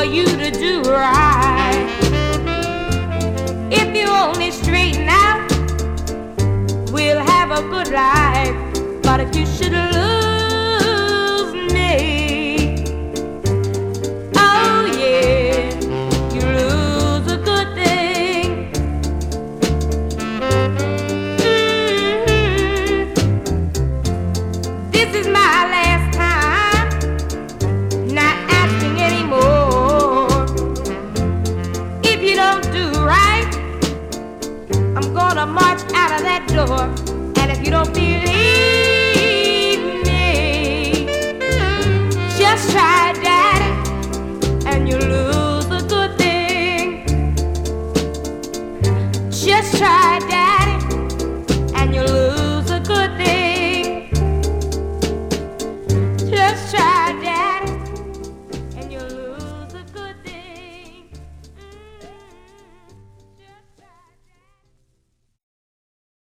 for you to do right. If you only straighten out, we'll have a good life. But if you should lose me, oh yeah, you lose a good thing. This is my last time, not asking anymore. If you don't do right, I'm gonna march out of that door. And if you don't believe me, just try, Daddy, and you lose a good thing. Just try,